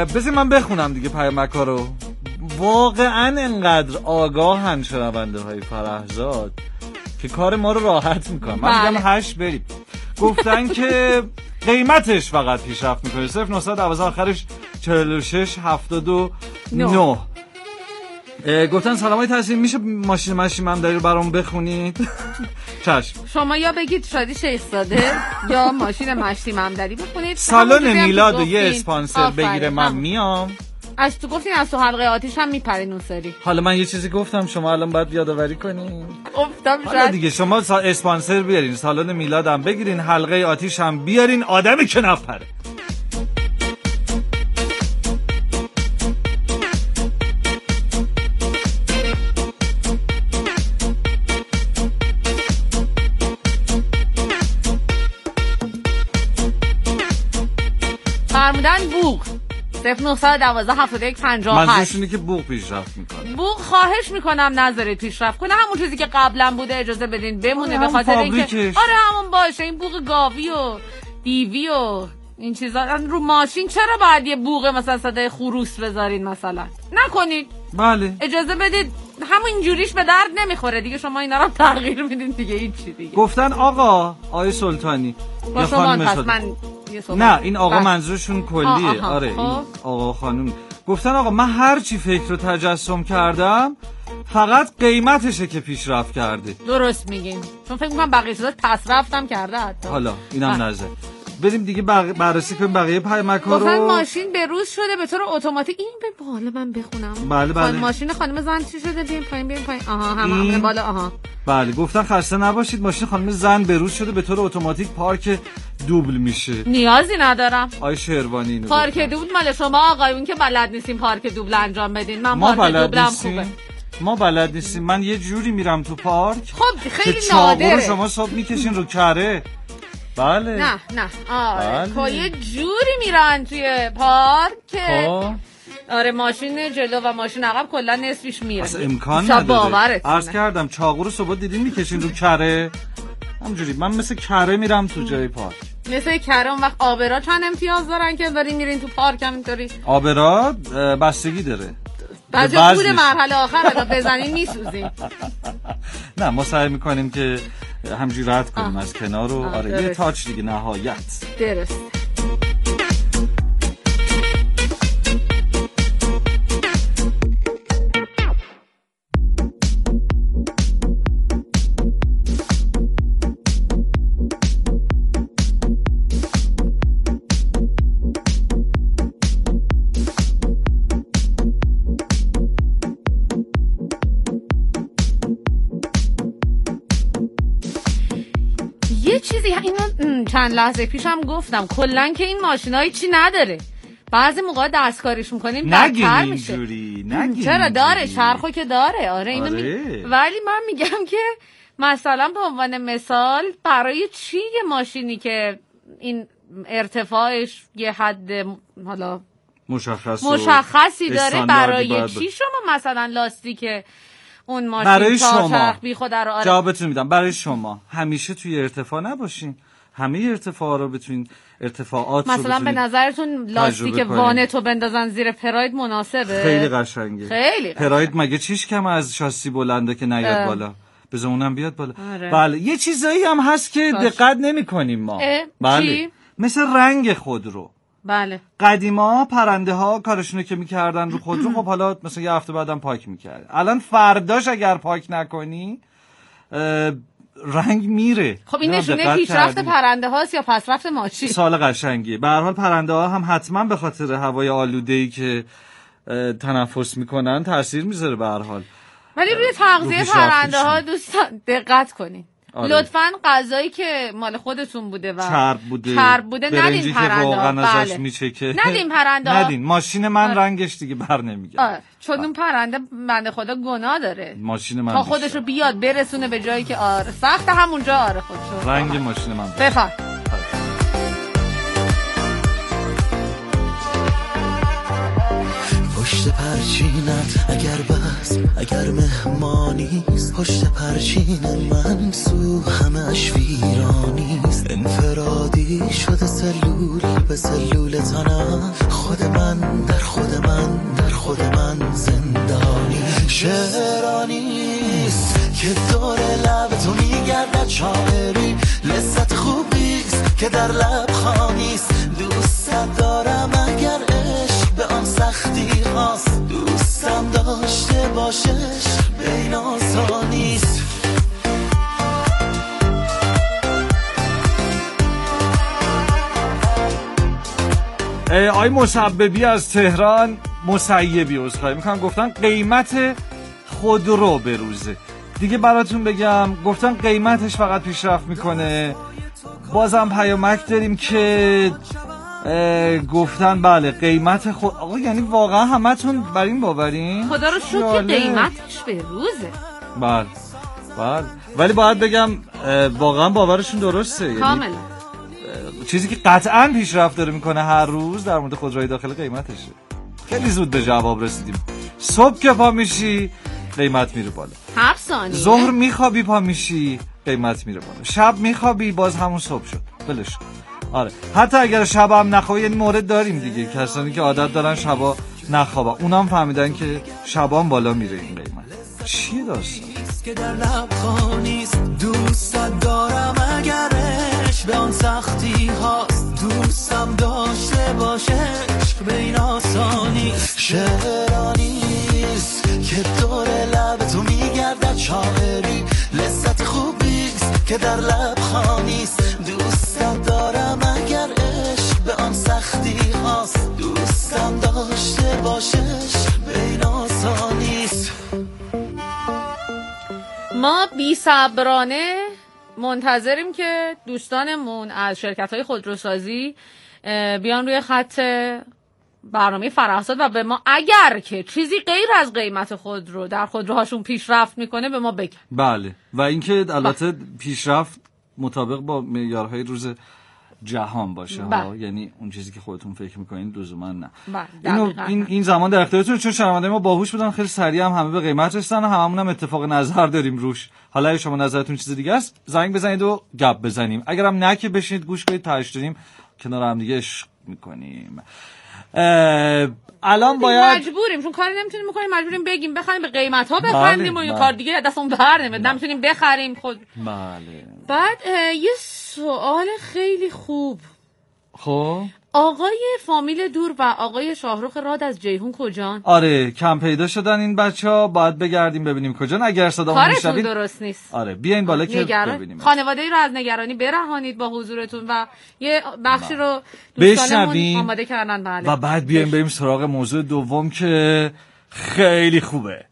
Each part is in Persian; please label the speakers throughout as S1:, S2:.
S1: بذار من بخونم دیگه پیامک‌ها رو. واقعا انقدر آگاهن شنونده های فرهزاد که کار ما رو راحت میکنن. من میگم 8 بریم. گفتن که قیمتش فقط پیشرفت میکنه. 0912 آخرش 4679. گفتن سلامای تحصیل، میشه ماشین ممدری رو برام بخونید؟ چشم.
S2: شما یا بگید شادی شیخ زاده یا ماشین مشتی ممدری بخونید.
S1: سالن میلاد و یه اسپانسر بگیره من میام.
S2: از تو گفتین از تو حلقه آتیش هم میپرین اون سری.
S1: حالا من یه چیزی گفتم شما الان باید یادآوری کنین.
S2: گفتم
S1: حالا دیگه شما اسپانسر بیارین، سالن میلاد هم بگیرین، حلقه آتیش هم بیارین، آدمی که نپره.
S2: فرمودن بوق 0912 71 58.
S1: منظورش اینه که بوق پیشرفت میکنه.
S2: بوق خواهش میکنم نذارید پیشرفت کنه، همون چیزی که قبلا بوده اجازه بدین بمونه، به خاطر اینکه آره همون باشه. این بوق گاوی و دیوی و این چیزا رو ماشین چرا باید یه بوق مثلا صدای خروس بذارین؟ مثلا نکنید.
S1: بله
S2: اجازه بدید، همون جوریش به درد نمیخوره دیگه. شما اینا رو تغییر میدین دیگه، این چی دیگه.
S1: گفتن آقا آقای سلطانی
S2: یا خانم سلطانی.
S1: نه این آقا منظورشون کلیه. آره این آقا خانم. گفتن آقا من هر چی فکر رو تجسم کردم فقط قیمتشه که پیشرفت کرده.
S2: درست میگین، چون فکر میکنم بقیه چیزا پس رفتم کرده حتی.
S1: حالا اینم نظر. بریم دیگه بررسی کنیم بقیه پیامک‌ها رو.
S2: گفتن ماشین به روز شده به طور اتوماتیک. این به بالا من بخونم.
S1: بله.
S2: ماشین خانم زن چی شده؟ بیاین پایین. همه بالا.
S1: بله گفتن خسته نباشید، ماشین خانم زن به روز شده به طور اتوماتیک پارک دوبل میشه.
S2: نیازی ندارم.
S1: آی شهروانی اینو
S2: پارک دوبل مال شما آقایون که بلد نیستیم پارک دوبل انجام بدین. من پارک دوبلم خوبه.
S1: ما بلد نیستیم. من یه جوری میرم تو پارک.
S2: خب خیلی نادره.
S1: رو شما صبح میکشین رو کره. بله.
S2: نه آره یه جوری میرن توی پارک که آره ماشین جلو و ماشین عقب کلا نصفش میره.
S1: اصلا امکان نداره. عرض کردم چاقو رو صبح دیدین میکشین رو کره. همونجوری من مثل کره میرم تو جای پارک.
S2: مثل کره. اون وقت آبرا چند امتیاز دارن که دارین میرین تو پارک همینطوری؟
S1: آبرا بستگی داره.
S2: بعضی بود مرحله آخر اگه بزنین میسوزین.
S1: نه ما سعی میکنیم که همجوری رد کنیم از کنار رو. آره یه تاچ دیگه نهایت.
S2: درست. اینو چند لحظه پیشم گفتم کلن که این ماشینایی چی نداره. بعضی موقع دستکاریش میکنیم بدتر میشه.
S1: نگین
S2: چرا داره چرخو که داره. آره اینو ولی من میگم که مثلا به عنوان مثال برای چی یه ماشینی که این ارتفاعش یه حد حالا مشخصی داره برای چی شما مثلا لاستیک اون ماشین
S1: برای شما
S2: بی خود رو
S1: جوابتون میدم. برای شما همیشه توی ارتفاع نباشین، همه ارتفاعات رو بتونین ارتفاعات
S2: مثلا به نظرتون لاستیک وانتو بندازن زیر پراید مناسبه؟
S1: خیلی قشنگه.
S2: خیلی
S1: پراید مگه چیش کم از شاسی بلنده که نیاد بالا؟ بذار اونم بیاد بالا. بله یه چیزایی هم هست که دقت نمی‌کنیم ما. بله
S2: چی؟
S1: مثل رنگ خودرو.
S2: بله
S1: قدیما پرنده ها کارشونو که میکردن رو خودرو، خب حالا مثلا یه هفته بعدم پاک میکرد. الان فرداش اگر پاک نکنی رنگ میره.
S2: خب این نشونه پیشرفت پرنده هاست یا پسرفت ماشین؟
S1: سوال قشنگیه. به هر حال پرنده ها هم حتما به خاطر هوای آلوده‌ای که تنفس میکنن تاثیر میذاره به هر حال.
S2: ولی روی تغذیه پرنده ها دوستان دقت کنین. لطفاً غذایی که مال خودتون بوده و
S1: چرب بوده
S2: ندین پرنده ها.
S1: ازش میچکه.
S2: ندین پرنده ها.
S1: ندین. ماشین من رنگش دیگه بر نمیگرده.
S2: چون اون پرنده بنده خدا گناه داره.
S1: ماشین من
S2: تا خودشو بیاد برسونه به جایی که سخت همونجا خودشو.
S1: رنگ ماشین من.
S2: بفرم.
S3: پشت پرچینت، اگر بس اگر مهمانیست، پشت پرچین من سو همش ویرانیست. انفرادی شده سلول به سلول تنم، خود من در خود من در خود من زندانی. شعرانیست که دور لب تو میگردد شاعری، لذت خوبیست که در لب خانیست. دوست دارم اگر عشق به آن سختی هاست، دوستم داشته باشش به این آسانیست.
S1: آی مسببی از تهران، مسیبی عذرخواهی میکنم، گفتن قیمت خودرو به روزه. دیگه براتون بگم گفتن قیمتش فقط پیشرفت میکنه. بازم پیامک داریم که گفتن بله قیمت آقا یعنی واقعا همتون بر این باورین؟
S2: خدا رو شکر قیمتش به روزه.
S1: بله بله، ولی باید بگم واقعا باورشون درسته.
S2: کاملا
S1: یعنی چیزی که قطعا پیشرفت داره میکنه هر روز در مورد خودروهای داخل قیمتشه. خیلی زود به جواب رسیدیم. صبح که پا میشی قیمت میره بالا،
S2: 7 ثانیه.
S1: ظهر میخوابی پا میشی قیمت میره بالا، شب میخوابی باز همون صبح شد بلش. آره حتی اگر شب هم نخوابی، یعنی مورد داریم دیگه کسانی که عادت دارن شبا نخوابن، اونا هم فهمیدن که شبان بالا میره این قیمت. چیه داستان؟
S3: که در لب خانیست، دوست دارم اگرش به آن سختی هاست، دوستم داشته باشش به این آسانیست. شعرانیست که دور لب تو میگردد شاعری، لذت خوبیست که در لب خانیست. دوستم دارم اگر عشق به آن سختی هاست، دوستم داشته باشش به این آسانیست.
S2: ما بی صبرانه منتظریم که دوستانمون از شرکت‌های خودروسازی بیان روی خط برنامه فرحزاد و به ما اگر که چیزی غیر از قیمت خودرو در خودروهاشون پیشرفت میکنه به ما بگن.
S1: بله، و اینکه البته پیشرفت مطابق با معیارهای روز جهان باشه ها، یعنی اون چیزی که خودتون فکر میکنین لزوما نه. این زمان در اختیارتون، چون شنونده ما باهوش بودن خیلی سریع هم همه به قیمت رسیدن و هممون هم اتفاق نظر داریم روش. حالا اگه شما نظرتون چیز دیگه است زنگ بزنید و گپ بزنیم، اگرم نه که بشینید گوش بدید تاش داریم کنار هم دیگه عشق میکنیم. الان باید
S2: مجبوریم چون کاری نمیتونیم بکنیم، مجبوریم بگیم بخریم به قیمت ها بخریم و این کار دیگه دستمون بر نمیاد، نمیتونیم بخریم خود.
S1: بله.
S2: بعد یه سوال خیلی خوب.
S1: خب
S2: آقای فامیل دور و آقای شاهرخ راد از جیهون کجان؟
S1: آره کم پیدا شدن این بچه‌ها، باید بگردیم ببینیم کجان. اگر صدامون میشنوید
S2: درست نیست.
S1: آره بیاین بالا که ببینیم.
S2: خانواده‌ای رو از نگرانی برهانید با حضورتون و یه بخشی رو دوستانمون آماده کردن. بله.
S1: و بعد بیایم بریم سراغ موضوع دوم که خیلی خوبه.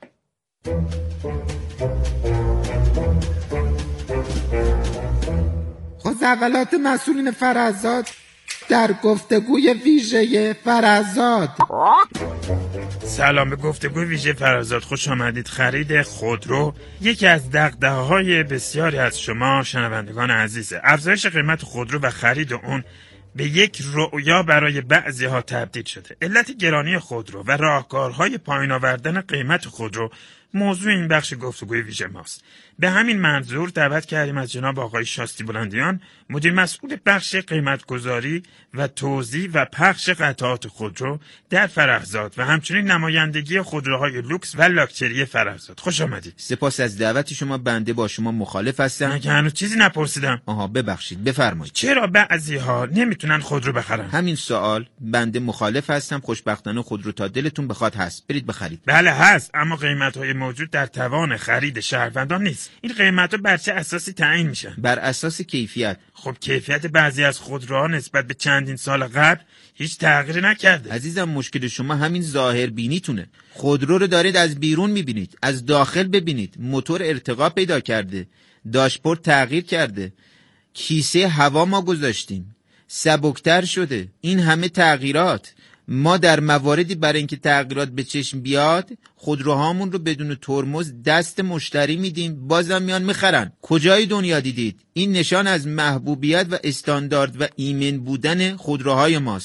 S4: خزعبلات مسئولین فرحزاد در گفتگوی ویژه فرحزاد.
S5: سلام، به گفتگوی ویژه فرحزاد خوش آمدید. خرید خودرو یکی از دغدغه‌های بسیاری از شما شنوندگان عزیزه. افزایش قیمت خودرو و خرید اون به یک رؤیا برای بعضی‌ها تبدیل شده. علت گرانی خودرو و راهکارهای پایین آوردن قیمت خودرو موضوع این بخش گفتگوی ویژه ماست. به همین منظور دعوت کردیم از جناب آقای شاستی بلندیان، مدیر مسئول بخش قیمتگذاری و توزیع و پخش قطعات خودرو در فرحزاد و همچنین نمایندگی خودروهای لوکس و لاکچری فرحزاد. خوش آمدید.
S6: سپاس از دعوت شما. بنده با شما مخالف هستم.
S5: مگه هنوز چیزی نپرسیدم؟
S6: آها ببخشید، بفرمایید.
S5: چرا بعضی‌ها نمیتونن خودرو بخرن؟
S6: همین سوال. بنده مخالف هستم. خوشبختانه خودرو تا دلتون بخواد هست، برید بخرید.
S5: بله هست، اما قیمت‌های موجود در توان خرید شهروندان نیست. این قیمت‌ها بر چه اساسی تعیین میشن؟
S6: بر اساس کیفیت.
S5: خب کیفیت بعضی از خودروها نسبت به چندین سال قبل هیچ تغییری نکرده.
S6: عزیزم مشکل شما همین ظاهر بینیتونه. خودرو رو دارید از بیرون میبینید، از داخل ببینید. موتور ارتقا پیدا کرده، داشبورد تغییر کرده، کیسه هوا ما گذاشتیم، سبکتر شده. این همه تغییرات ما در مواردی برای اینکه تغییرات به چشم بیاد خودروهامون رو بدون ترمز دست مشتری میدیم، بازم میان میخرن. کجای دنیا دیدید؟ این نشان از محبوبیت و استاندارد و ایمن بودن خودروهای ماست.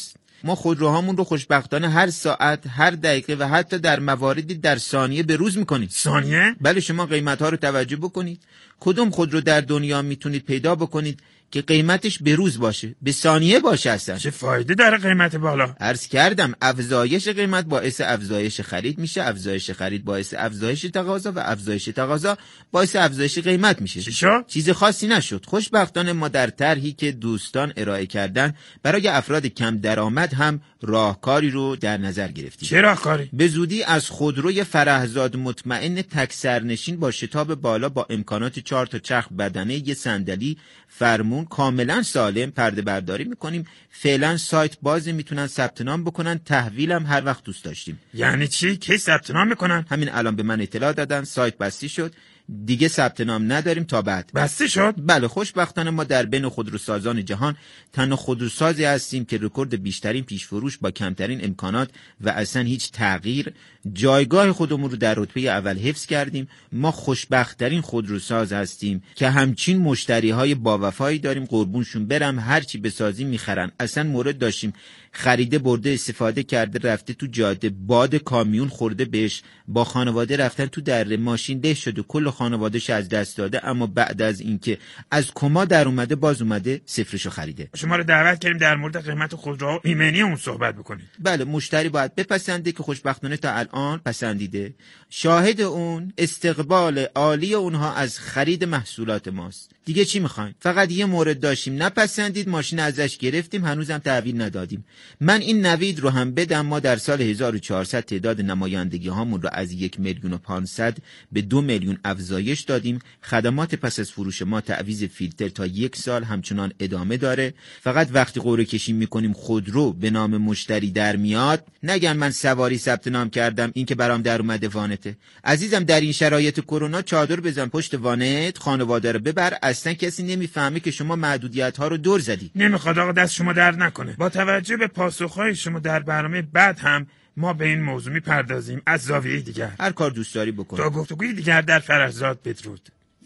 S6: ما خودروهامون رو خوشبختانه هر ساعت، هر دقیقه و حتی در مواردی در ثانیه به روز میکنیم.
S5: ثانیه؟
S6: بله، شما قیمت‌ها رو توجه بکنید. کدوم خودرو در دنیا میتونید پیدا بکنید که قیمتش به روز باشه، به ثانیه باشه اصلا؟
S5: چه فایده داره قیمت بالا؟
S6: عرض کردم افزایش قیمت باعث افزایش خرید میشه، افزایش خرید باعث افزایش تقاضا و افزایش تقاضا باعث افزایش قیمت میشه.
S5: چی شد؟
S6: چیز خاصی نشد. خوشبختانه ما در طرحی که دوستان ارائه کردن برای افراد کم درآمد هم راهکاری رو در نظر گرفتیم.
S5: چه راهکاری؟
S6: به زودی از خودروی فرهزاد مطمئن تک سرنشین با شتاب بالا با امکانات 4 تا چرخ بدنه، یه صندلی، فرمون کاملا سالم پرده برداری میکنیم. فعلا سایت بازه، میتونن ثبت نام بکنن، تحویلم هر وقت دوست داشتیم.
S5: یعنی چی؟ کی ثبت نام میکنن؟
S6: همین الان به من اطلاع دادن سایت بسته شد، دیگه ثبت نام نداریم تا بعد.
S5: بسته شد؟
S6: بله، خوشبختانه ما در بین خودروسازان جهان تنها خودروسازی هستیم که رکورد بیشترین پیشفروش با کمترین امکانات و اصلا هیچ تغییر جایگاه خودمون رو در رتبه اول حفظ کردیم. ما خوشبخت‌ترین خودروساز هستیم که همچین مشتری‌های با وفایی داریم، قربونشون برم، هرچی بسازی میخرن. اصلا مورد داشتیم خریده برده استفاده کرده رفته تو جاده، باد کامیون خورده بهش، با خانواده رفتن تو دره، ماشین له شده، کل خانواده‌اش از دست داده، اما بعد از اینکه از کما در اومده باز اومده صفرشو خریده.
S5: شما رو دعوت کردیم در مورد قیمت خودروها و ایمنی اون صحبت بکنید.
S6: بله، مشتری باید بپسنده که خوشبختانه تا الان پسندیده. شاهد اون استقبال عالی اونها از خرید محصولات ماست. دیگه چی میخوایم؟ فقط یه مورد داشتیم نپسندید، ماشین ازش گرفتیم، هنوزم تحویل ندادیم. من این نوید رو هم بدم. ما در سال 1400 تعداد نمایندگی هامون رو از 1,500,000 به 2,000,000 افزایش دادیم. خدمات پس از فروش ما تعویض فیلتر تا 1 سال همچنان ادامه داره. فقط وقتی قرعه کشی میکنیم خودرو به نام مشتری در میاد، نگن من سواری ثبت نام کردم این که برام در اومده وانته. عزیزم، در این شرایط کرونا چادر بزن پشت وانت، خانواده رو ببر، اصلا کسی نمیفهمه که شما محدودیت ها رو دور زدی.
S5: نمیخواد آقا دست شما درد نکنه. با توجه به پاسخهای شما در برنامه بعد هم ما به این موضوع میپردازیم از زاویه دیگر.
S6: هر کار دوست داری بکن.
S5: تا گفتگوی دیگر در فرهزاد بدرود.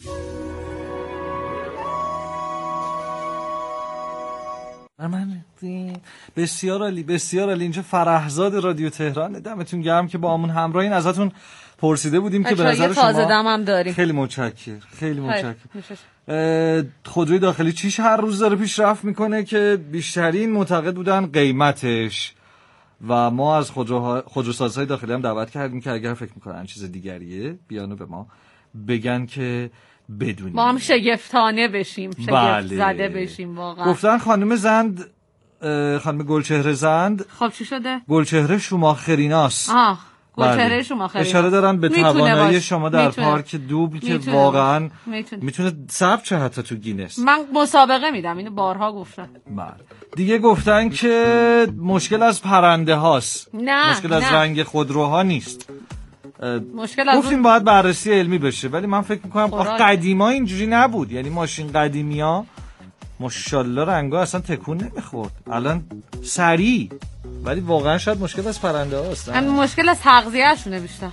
S1: من بسیار عالی، بسیار عالی. اینجا فرهزاد رادیو تهران، دمتون گرم که با همون همراهین. ازتون پرسیده بودیم که به نظر شما
S2: تازه دم هم داریم.
S1: خیلی متشکرم، خیلی متشکرم. خودروی داخلی چیش هر روز داره پیشرفت میکنه که بیشترین معتقد بودن قیمتش، و ما از خودروسازهای داخلی هم دعوت کردیم که اگر فکر میکنن چیز دیگریه بیانو به ما بگن که بدونیم،
S2: ما هم شگفتانه بشیم، شگفت زده بشیم. واقعا
S1: گفتن خانم زند، خانم گلچهره زند.
S2: خب چی شده؟
S1: گلچهره شوماخریناست.
S2: گلچهره شوماخریناست.
S1: اشاره دارن به توانایی شما در پارک دوبل که واقعا میتونه ثبت شه حتی تو گینس.
S2: من مسابقه میدم، اینو بارها گفتم.
S1: دیگه گفتن که مشکل از پرنده هاست،
S2: نه
S1: مشکل از رنگ خودروها نیست.
S2: مشکل از
S1: گفتیم باید بررسی علمی بشه، ولی من فکر میکنم قدیما اینجوری نبود. یعنی ماشین قدیمی ها ماشاءالله رنگا اصلا تکون نمیخورد، الان سریع، ولی واقعا شاید مشکل از پرنده هاست.
S2: همین مشکل از تغذیه شونه بیشتر.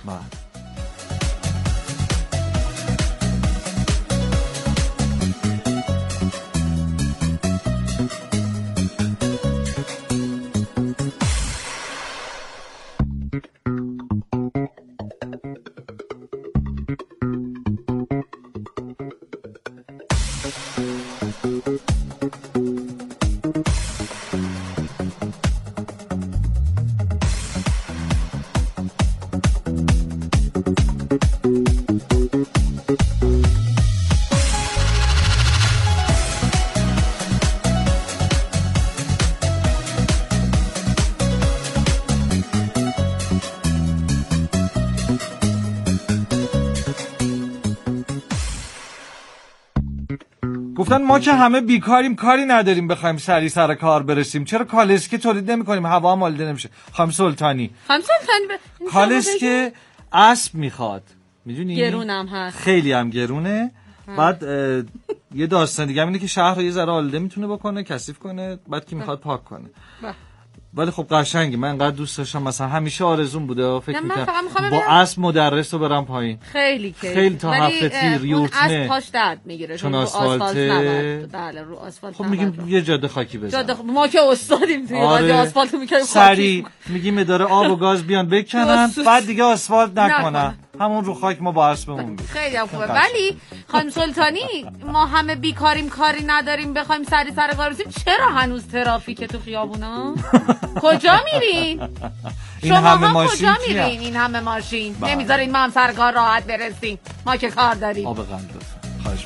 S1: گفتن ما که همه بیکاریم، کاری نداریم بخوایم سری سر کار برسیم، چرا کالسکه تولید نمی‌کنیم، هوا هم آلوده نمیشه. خانم سلطانی کالسکه اسب میخواد، میدونی
S2: گرونم هست،
S1: خیلی هم گرونه. بعد یه داستان دیگه هم اینه که شهر رو یه ذره آلوده میتونه بکنه، کثیف کنه، بعد که میخواد پاک کنه. ولی خب قشنگه. من انقدر دوست داشتم، مثلا همیشه آرزوم بوده فکر می‌کردم با اسب مدرس رو برم پایین.
S2: خیلی
S1: تا هفته تیر یوتنه
S2: اسب پاش درد میگیره
S1: چون آسفالت
S2: نبود. بله رو آسفالت.
S1: خب میگیم یه جاده خاکی بزن.
S2: ما که استادیم توی آسفالت می‌کنیم
S1: سری میگیم اداره آب و گاز بیان بکنن بعد دیگه آسفالت نکنن. همون رو خاک ما با اسبمون.
S2: خیلی خوبه. ولی خانم سلطانی ما همه بیکاریم، کاری نداریم، بخوایم سری سر کار برسیم، چرا هنوز ترافیک تو خیابونا؟ کجا میرین؟ شما هم کجا میرین؟ این همه ماشین نمیذارین ما هم سر کار راحت برسیم. ما که کار داریم.
S1: آب قند خواهش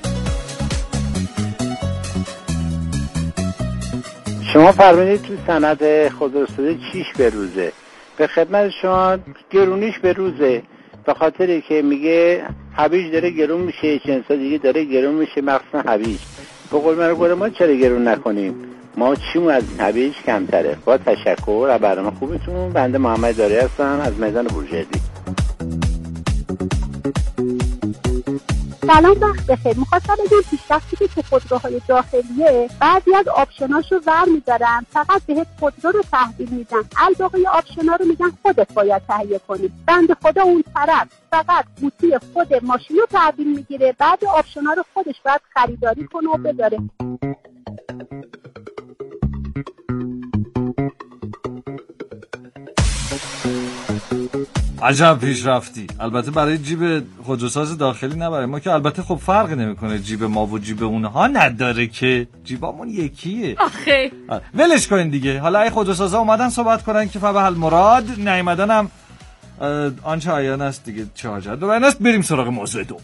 S7: شما فرمودید تو سند خودروسازی چیش به روزه؟ به خدمت شما گرونیش به روزه، به خاطری که میگه هویج داره گرون میشه، جنسا دیگه داره گرون میشه، مخصوصا هویج. به قول من گفت ما چرا گرون نکنیم؟ ما چیمون از هویج کمتره. با تشکر از برنامه خوبتون. بنده محمد داری هستم از میدان بورژردی.
S8: سلام، وقت بخیر. می‌خواستم بگم پیشرفتی که تو خودروهای داخلیه بعضی از آپشناشو ور می‌دارن، فقط بهت خودرو رو تحویل میدن، الباقی آپشنا رو میگن خودت باید تهیه کنی. بنده خدا اون طرف فقط قوطی خود ماشین رو تحویل میگیره، بعد آپشنا رو خودش باید خریداری کنه و بذاره.
S1: عجب پیشرفتی. البته برای جیب خودروساز داخلی نه، برای ما که البته خب فرق نمیکنه، جیب ما و جیب اونها نداره که جیبامون یکیه.
S2: آخه
S1: ولش کنین دیگه. حالا ای خودروسازا اومدن صحبت کنن که فبه المراد، نیومدن هم آنچه عیان است دیگه، چه حاجت دوباره است. بریم سراغ موضوع دوم.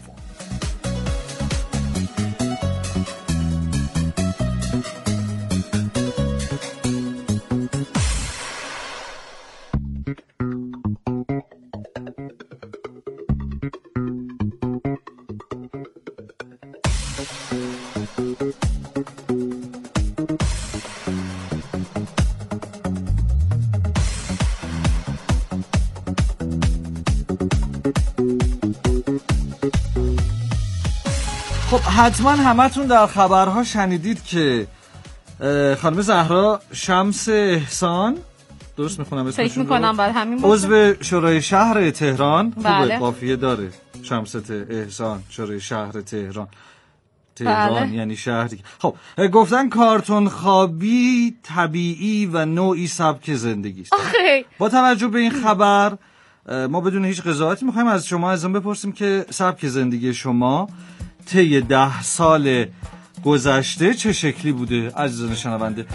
S1: خب حتما همتون در خبرها شنیدید که خانم زهرا شمس احسان، درست میخونم اسمشون؟
S2: فکر میکنم بعد همین باشه،
S1: عضو شورای شهر تهران.
S2: بله.
S1: خوبه قافیه داره. شمس احسان شورای شهر تهران. تهران
S2: بله.
S1: یعنی شهری. خب گفتن کارتون خوابی طبیعی و نوعی سبک زندگی است. با توجه به این خبر ما بدون هیچ قضاوتی میخوایم از شما ازم بپرسیم که سبک زندگی شما طی 10 سال گذشته چه شکلی بوده عزیزان شنونده؟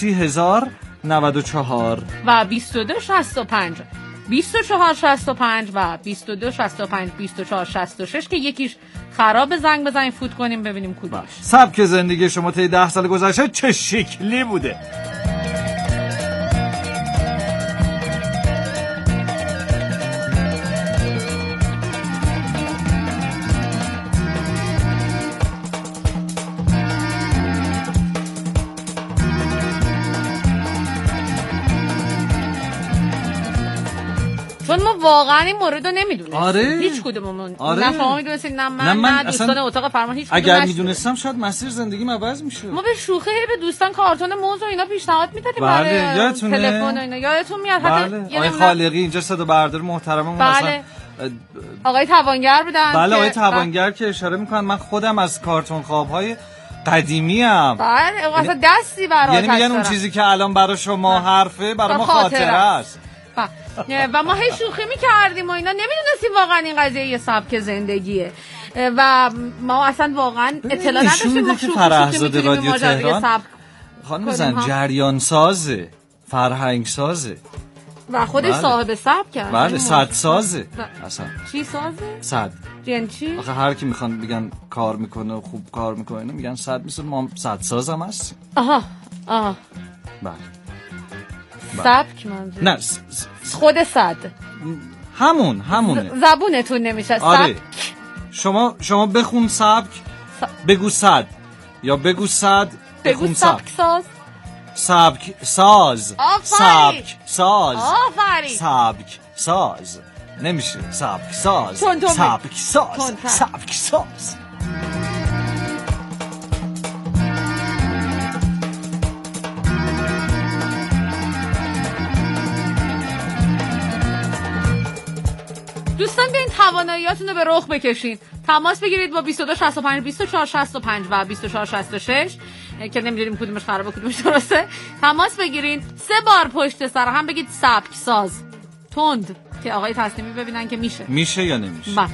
S1: 30,094
S2: و 2265 2465 و 2265 2466 که یکیش خراب، زنگ بزنیم فوت کنیم ببینیم کدومش.
S1: سبک زندگی شما طی 10 سال گذشته چه شکلی بوده؟
S2: چون ما واقعا این مورد رو نمیدونستیم.
S1: آره.
S2: هیچ کدوممون.
S1: آره.
S2: نه شما میدونستین نه من نه دوستان اتاق فرمان هیچ کدوم.
S1: اگر میدونستم شاید مسیر زندگیم عوض میشد.
S2: ما به شوخی به دوستان کارتون موز و اینا پیشنهاد میدادیم.
S1: بله. یادتونه؟
S2: تلفن و اینا یادتون میاد؟
S1: بله. آقای خالقی اینجا صدا بردار محترممون.
S2: بله. آقای توانگر بودن.
S1: بله آقای توانگر که اشاره میکنن. من خودم از کارتون خوابهای قدیمی ام.
S2: بله اصلا دستی براتش.
S1: یعنی میگن اون چیزی که الان برای شما حرفه برای ما خاطره است.
S2: و ما هی شوخی میکردیم و اینا، نمیدونستیم واقعا این قضیه یه سبک زندگیه و ما اصلا واقعا اطلاع نداشتیم. ما
S1: شوخی میکنیم رادیو تهران خانم زن جریان سازه، فرهنگ سازه
S2: و خودش بله. صاحب سبک.
S1: بله صد سازه. اصلا
S2: چی سازه؟
S1: صد.
S2: یعنی چی؟
S1: آخه هر کی میخوان بگن کار میکنه خوب کار میکنه میگن صد، مثل ما صد سازم هستیم.
S2: آها
S1: بله
S2: سبک منظور؟
S1: نه
S2: خود صد
S1: همونه.
S2: زبونتون نمیشه.
S1: آره. شما بخون سبک بگو صد، یا بگو صد
S2: بگو سبک ساز.
S1: سبک ساز. سبک ساز.
S2: آفرین.
S1: سبک ساز نمیشه. سبک ساز. سبک ساز. سبک ساز.
S2: دوستان بیاین تواناییاتون رو به رخ بکشین. تماس بگیرید با 2265 2465 و 2466 که نمیدونیم کدومش خرابه کدومش درسته. تماس بگیرین 3 بار پشت سر هم بگید سبک ساز تند که آقای تسلیمی ببینن که میشه
S1: یا نمیشه.
S2: بله.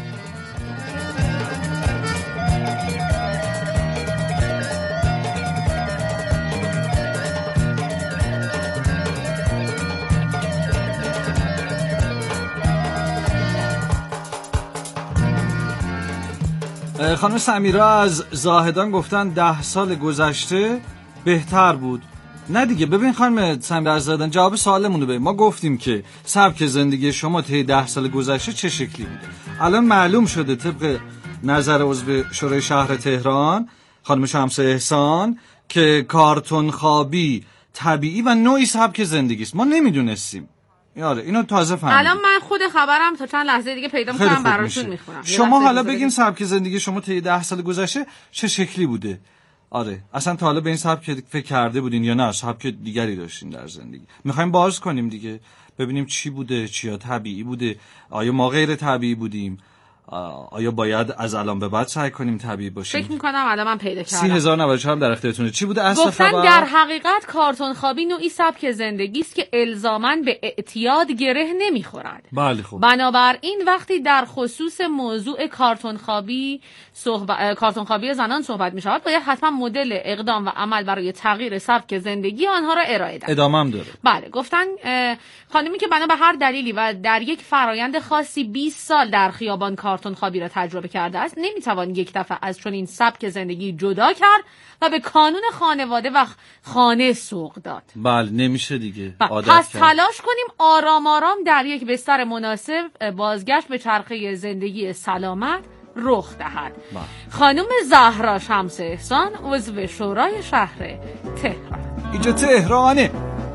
S1: خانم سمیرا از زاهدان گفتن 10 سال گذشته بهتر بود. نه دیگه، ببین خانم سمیرا از زاهدان جواب سوالمون رو بدیم. ما گفتیم که سبک زندگی شما طی 10 سال گذشته چه شکلی بوده. الان معلوم شده طبق نظر عضو شورای شهر تهران خانم شمس احسان که کارتون خوابی طبیعی و نوعی سبک زندگی است. ما نمیدونستیم. یاره اینو تازه فهمیدم.
S2: الان من خود خبرم تا چند لحظه دیگه پیدا می‌کنم براتون میخونم.
S1: شما حالا بگین سبک زندگی شما طی 10 سال گذشته چه شکلی بوده؟ آره اصلا تا حالا به این سبک فکر کرده بودین یا نه سبک دیگری داشتین در زندگی؟ میخوایم باز کنیم دیگه، ببینیم چی بوده، چیا طبیعی بوده، آیا ما غیر طبیعی بودیم، آیا باید از الان به بعد سعی کنیم طبیعی باشیم؟
S2: فکر میکنم الان من پیدا کردم.
S1: 30,094 در اختیارتونه. چی بوده اصل
S2: گفتن
S1: خبر؟
S2: در حقیقت کارتون خوابی نوعی سبک زندگی است که الزاماً به اعتیاد گره نمیخورد.
S1: بله خب.
S2: بنابراین وقتی در خصوص موضوع کارتون خوابی زنان صحبت میشود باید حتما مدل اقدام و عمل برای تغییر سبک زندگی آنها را ارائه دهد.
S1: ادامه هم داره.
S2: بله گفتن خانمی که بنا به هر دلیلی و در یک فرایند خاصی 20 سال در خیابان کارتون خوابی را تجربه کرده است نمیتوان یک دفعه از چنین سبک زندگی جدا کرد و به کانون خانواده و خانه سوق داد.
S1: بله نمیشه دیگه.
S2: پس تلاش کنیم آرام آرام در یک بستر مناسب بازگشت به چرخه زندگی سلامت رخ دهد. خانم زهرا شمس احسان عضو شورای شهر تهران.
S1: اینجا تهرانه.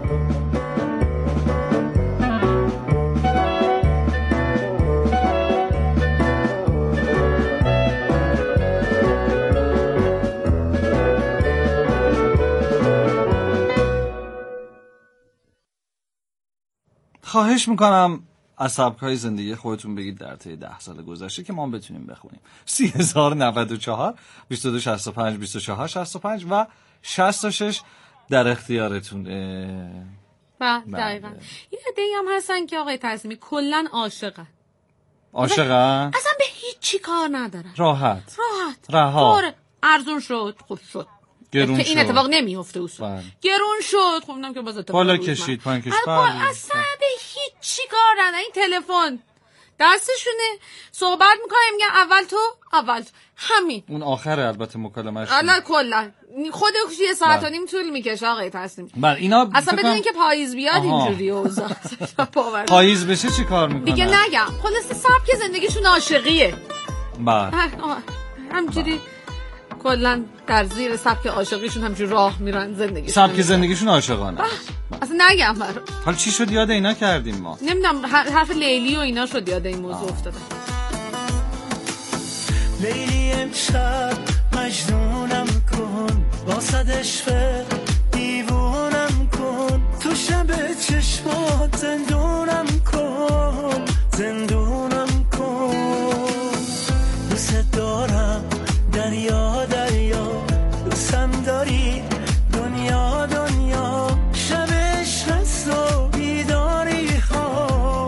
S1: خواهش میکنم از سبک‌های زندگی خودتون بگید در طی 10 سال گذشته که ما بتونیم بخونیم. 30,094 2265 2465 و 66 در اختیارتونه.
S2: دقیقاً. یه عده‌ای هم هستن که آقای تسلیمی کلاً عاشقن.
S1: عاشقن؟
S2: اصلا به هیچ چی کار ندارن.
S1: راحت.
S2: رها. ارزون شد، خوب شد.
S1: گرون
S2: که
S1: شد.
S2: این اتفاق نمیفته اصلا. گرون شد، خب نمیدونم که باز اتفاق
S1: بالا کشید، پایین کشید.
S2: اصلا به هیچ چی کار ندارن. این تلفن دستشونه، صحبت میکنه میگن اول تو همین.
S1: اون آخره البته مکالمه‌اش.
S2: حالا کلا خودش یه ساعت و نیم طول میکشه آقای تسلیمی.
S1: بله اینا
S2: اصلا بدون اینکه پاییز بیاد اینجوری اوضاع.
S1: پاییز بشه چی کار میکنه؟
S2: دیگه نگم. خلاص سبک زندگیشون عاشقیه.
S1: بله.
S2: همینجوری کلا در زیر سبک عاشقیشون همینجوری راه میرن زندگی.
S1: سبک زندگیشون عاشقانه.
S2: اصلا نگم برام.
S1: حالا چی شد یاد اینا کردیم ما؟
S2: نمیدونم حرف لیلی و اینا شد یاد این موضوع افتادم.
S3: لیلی امشب مجنونم کن واسد عشق دیوونم کن تو شب چشمات زندونم کن دوست دارم دریا دوستم داری دنیا شبش هست و بیداری ها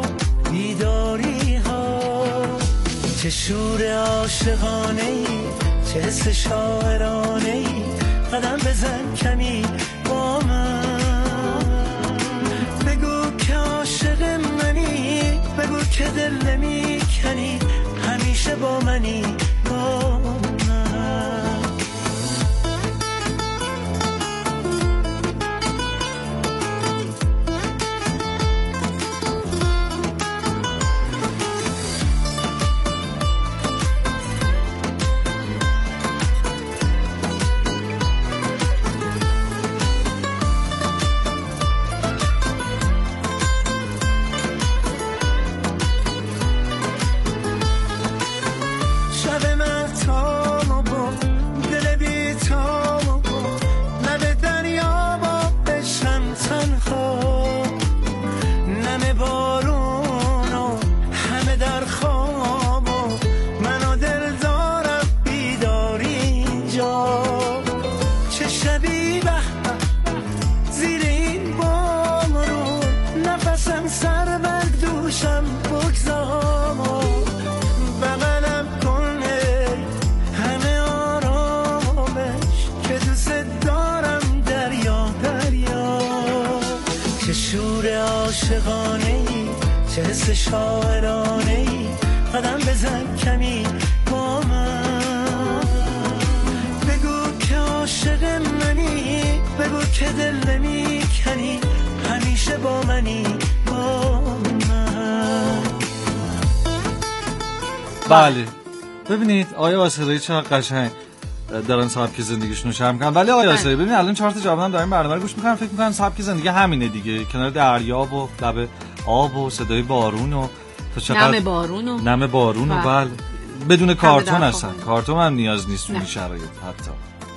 S3: چه شور عاشقانه ای چه حس شاعرانه ای قدم بزن کمی با من بگو که عاشق منی بگو که دل نمی کنی همیشه با منی با من. نفسم سر بر دوشم بگذار بغلم کنه همه آرامش که دوست دارم دریا دریا چه شور عاشقانه‌ای چه حس شاعرانه‌ای قدم بزن کمی با من بگو که عاشق منی بگو که دل نمی‌کنی همیشه با منی با من.
S1: بله ببینید آیا آسرایی چقدر قشنگ دارن سبک زندگیشون رو شرح میکنن. ولی آیا آسرایی ببینید الان 4 تا جوانم دارن برنامه رو گوش میکنن فکر میکنن سبک زندگی همینه دیگه، کنار دریا و لب آب و صدای بارون و نم بارون و بله بدون کارتون هستن. کارتون هم نیاز نیست اون شرایط حتی.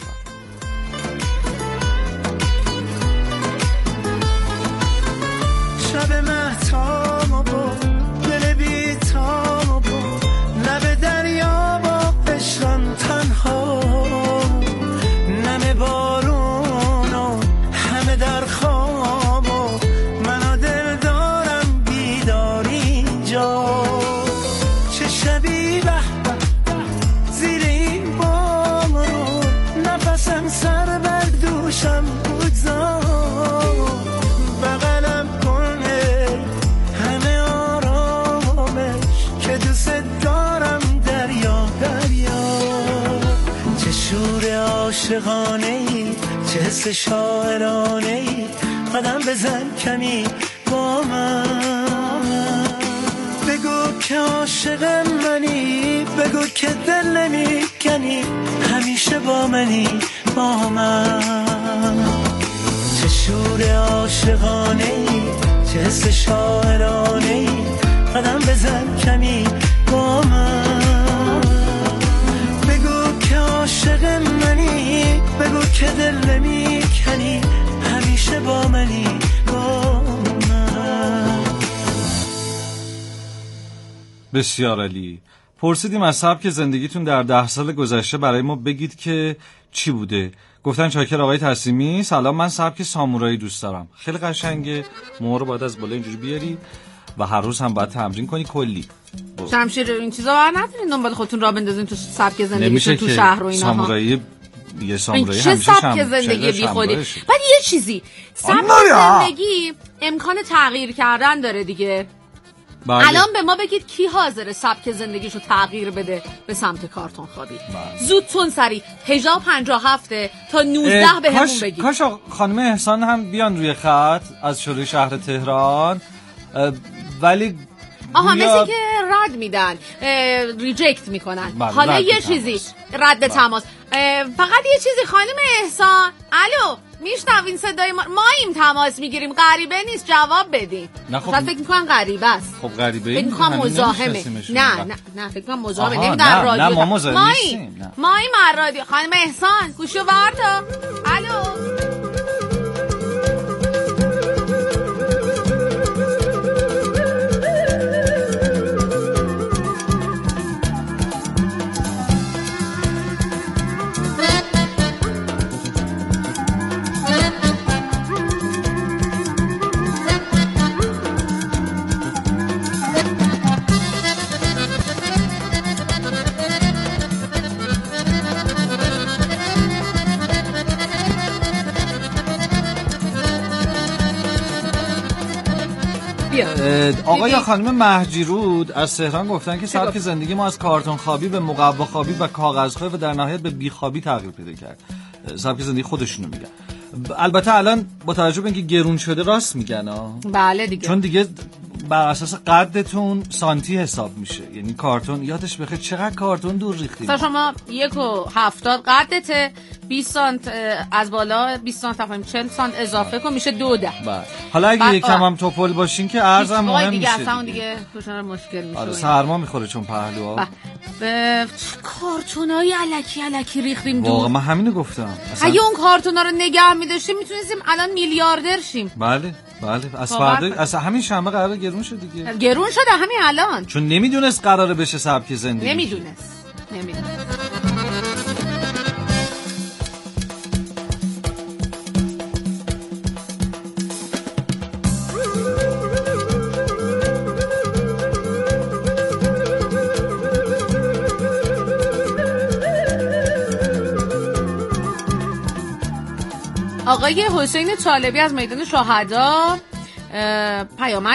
S3: شب مهتاب و دل بی‌تاب و لب دریا با عشقم تنها نم بارون و همه در خواب و منو دل دارم بیداری جا چه شبی به زیر این بارون نفسم سر بر دوشم بگذار عاشقانه‌ای چه حس شاعرانه‌ای قدم بزن کمی با من بگو که عاشق منی بگو که دل نمی‌کنی همیشه با منی با من چه شور عاشقانه‌ای چه حس شاعرانه‌ای قدم بزن کمی با من بگو که عاشق منی بگو که دل نمی‌کنی همیشه با منی با من.
S1: بسیار عالی. پرسیدیم از سبک زندگیتون در 10 سال گذشته برای ما بگید که چی بوده. گفتن شاکر آقای تسلیمی سلام من سبک سامورایی دوست دارم. خیلی قشنگه. موها رو باید از بالا اینجوری بیاری و هر روز هم باید تمرین کنی کلی.
S2: شمشیر این چیزا ها ندارین دنبال خودتون را بندازین تو سبک زندگیتون تو شهر و اینا.
S1: سامورایی یه سامورایی
S2: چه
S1: همیشه
S2: سبک زندگی بی خودی. ولی یه چیزی سبک زندگی امکان تغییر کردن داره دیگه.
S1: بله.
S2: الان به ما بگید کی حاضره سبک زندگیشو تغییر بده به سمت کارتون خوابی؟ زودتون سری 57 تا 19 به همون بگید.
S1: کاش خانم احسان هم بیان روی خط از شورای شهر تهران. ولی
S2: مثل که رد میدن ریجکت میکنن. حالا یه چیزی رد تماس. فقط یه چیزی خانم احسان الو میشنوین صدای ماییم تماس میگیریم غریبه نیست جواب بدین.
S1: خب
S2: فکر میکنم غریبه است.
S1: خب غریبه
S2: فکر میکنم مزاحمه. نه فکر میکنم مزاحمه نمیدونم رادیو.
S1: نه ما مزاحم نیستیم.
S2: ماییم رادیو. خانم احسان گوشو وردا. الو
S1: آقای یا خانم مهجیرود از تهران گفتن که سبک زندگی ما از کارتون خوابی به مقوا خوابی و کاغذ خوابی و در نهایت به بی خوابی تغییر پیدا کرد. سبک زندگی خودشونو میگن. البته الان با توجه به اینکه گرون شده راست میگن
S2: بله دیگه.
S1: چون دیگه بر اساس قدتون سانتی حساب میشه. یعنی کارتون یادش بخیر چقدر کارتون دور ریختیم.
S2: شما 1.70 قدته 20 سانت از بالا 20 سانت تقریبا 40 سانت اضافه کن میشه 210.
S1: بله. حالا اگه یکم هم توپل باشین که ارزم مهم
S2: دیگه
S1: میشه.
S2: اصلا دیگه توشون مشکل میشه.
S1: آره سرما میخوره چون پهلوها.
S2: کارتونای الکی ریختیم دور.
S1: واقعا من همینو گفتم.
S2: اگه اون کارتونا رو نگه می‌داشتیم میتونستیم الان میلیاردر شیم.
S1: بله از فردا از همین شنبه قراره گرون شد دیگه.
S2: گرون شده همین الان.
S1: چون نمیدونست قراره بشه سبک زندگی.
S2: نمیدونست. آقای حسین طالبی از میدان شهدا پیامک